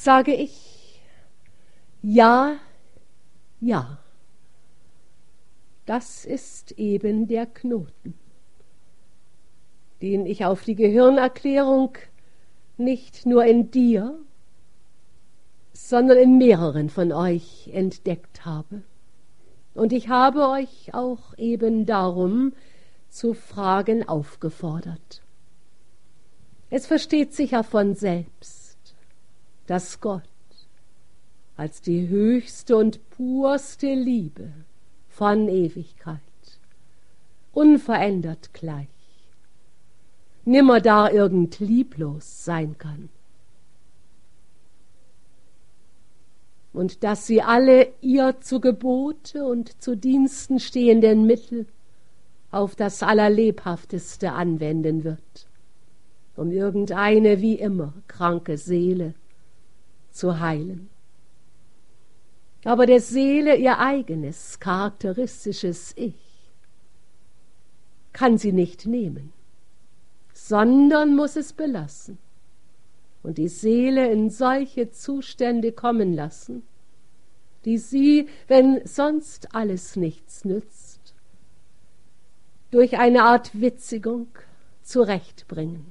sage ich, ja, ja. Das ist eben der Knoten, den ich auf die Gehirnerklärung nicht nur in dir, sondern in mehreren von euch entdeckt habe. Und ich habe euch auch eben darum zu Fragen aufgefordert. Es versteht sich ja von selbst, dass Gott als die höchste und purste Liebe von Ewigkeit, unverändert gleich, nimmer da irgend lieblos sein kann. Und dass sie alle ihr zu Gebote und zu Diensten stehenden Mittel auf das Allerlebhafteste anwenden wird, um irgendeine wie immer kranke Seele zu heilen. Aber der Seele ihr eigenes, charakteristisches Ich kann sie nicht nehmen, sondern muss es belassen und die Seele in solche Zustände kommen lassen, die sie, wenn sonst alles nichts nützt, durch eine Art Witzigung zurechtbringen.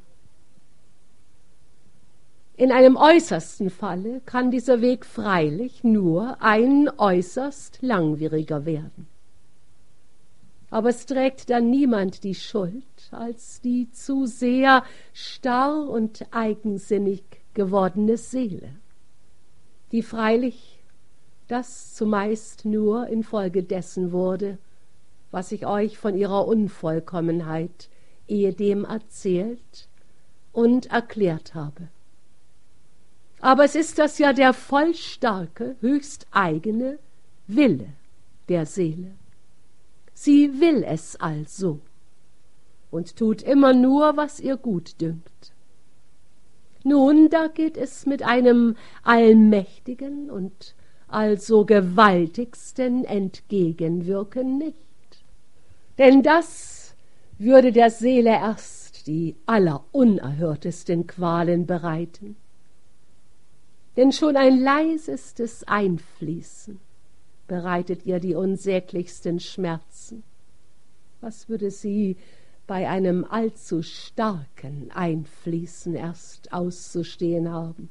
In einem äußersten Falle kann dieser Weg freilich nur ein äußerst langwieriger werden. Aber es trägt dann niemand die Schuld als die zu sehr starr und eigensinnig gewordene Seele, die freilich das zumeist nur infolge dessen wurde, was ich euch von ihrer Unvollkommenheit ehedem erzählt und erklärt habe. Aber es ist das ja der vollstarke, höchst eigene Wille der Seele. Sie will es also und tut immer nur, was ihr gut dünkt. Nun, da geht es mit einem allmächtigen und also gewaltigsten Entgegenwirken nicht. Denn das würde der Seele erst die allerunerhörtesten Qualen bereiten. Denn schon ein leisestes Einfließen bereitet ihr die unsäglichsten Schmerzen. Was würde sie bei einem allzu starken Einfließen erst auszustehen haben?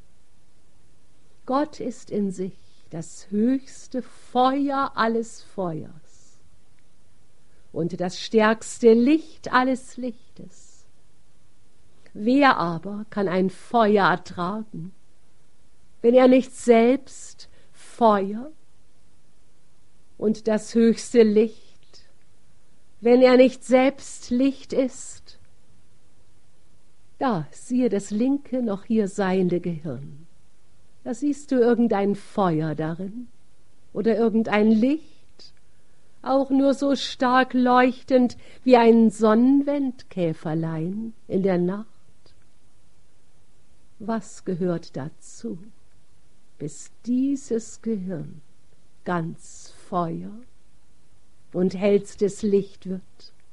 Gott ist in sich das höchste Feuer alles Feuers und das stärkste Licht alles Lichtes. Wer aber kann ein Feuer ertragen, wenn er nicht selbst Feuer und das höchste Licht, wenn er nicht selbst Licht ist? Da, siehe das linke noch hier seiende Gehirn. Da siehst du irgendein Feuer darin oder irgendein Licht, auch nur so stark leuchtend wie ein Sonnenwendkäferlein in der Nacht. Was gehört dazu, bis dieses Gehirn ganz Feuer und hellstes Licht wird?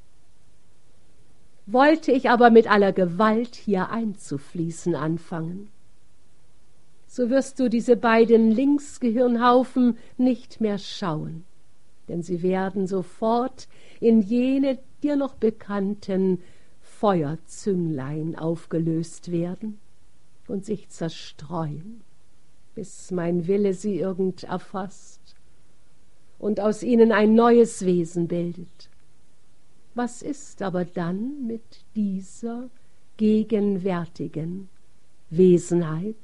Wollte ich aber mit aller Gewalt hier einzufließen anfangen, so wirst du diese beiden Linksgehirnhaufen nicht mehr schauen, denn sie werden sofort in jene dir noch bekannten Feuerzünglein aufgelöst werden und sich zerstreuen, bis mein Wille sie irgend erfasst und aus ihnen ein neues Wesen bildet. Was ist aber dann mit dieser gegenwärtigen Wesenheit?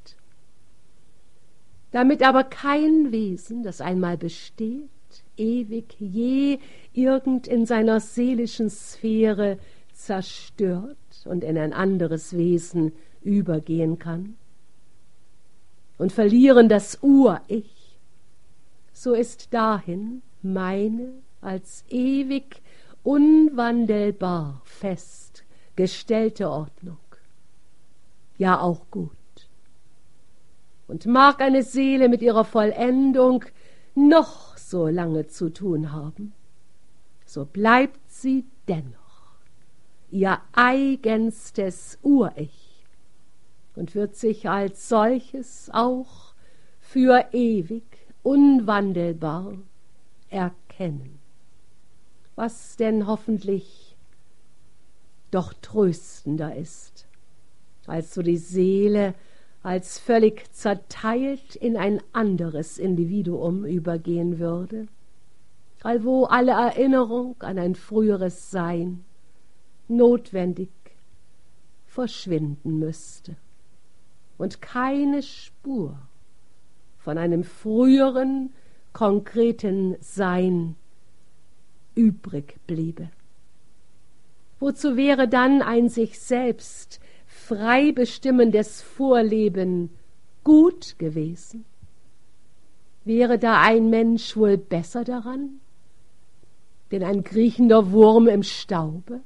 Damit aber kein Wesen, das einmal besteht, ewig je irgend in seiner seelischen Sphäre zerstört und in ein anderes Wesen übergehen kann und verlieren das Ur-Ich, so ist dahin meine als ewig unwandelbar festgestellte Ordnung ja auch gut. Und mag eine Seele mit ihrer Vollendung noch so lange zu tun haben, so bleibt sie dennoch ihr eigenstes Ur-Ich und wird sich als solches auch für ewig unwandelbar erkennen, was denn hoffentlich doch tröstender ist, als so die Seele als völlig zerteilt in ein anderes Individuum übergehen würde, allwo alle Erinnerung an ein früheres Sein notwendig verschwinden müsste und keine Spur von einem früheren, konkreten Sein übrig bliebe. Wozu wäre dann ein sich selbst frei bestimmendes Vorleben gut gewesen? Wäre da ein Mensch wohl besser daran, denn ein kriechender Wurm im Staube?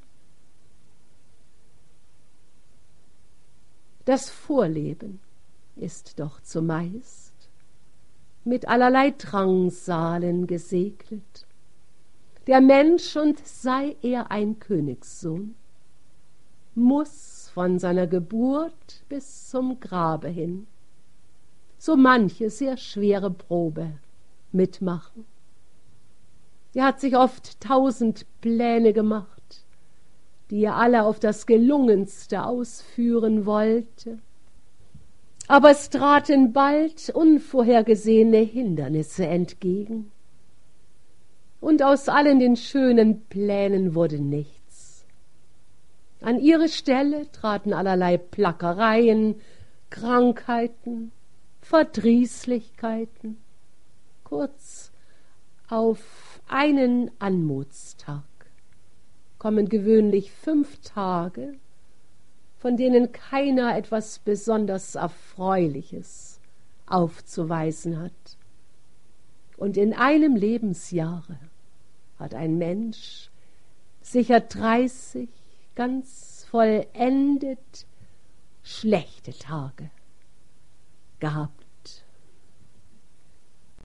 Das Vorleben ist doch zumeist mit allerlei Drangsalen gesegnet. Der Mensch, und sei er ein Königssohn, muß von seiner Geburt bis zum Grabe hin so manche sehr schwere Probe mitmachen. Er hat sich oft 1000 Pläne gemacht, die er alle auf das Gelungenste ausführen wollte. Aber es traten bald unvorhergesehene Hindernisse entgegen. Und aus allen den schönen Plänen wurde nichts. An ihre Stelle traten allerlei Plackereien, Krankheiten, Verdrießlichkeiten, kurz auf einen Anmutstag kommen gewöhnlich 5 Tage, von denen keiner etwas besonders Erfreuliches aufzuweisen hat. Und in einem Lebensjahre hat ein Mensch sicher 30 ganz vollendet schlechte Tage gehabt.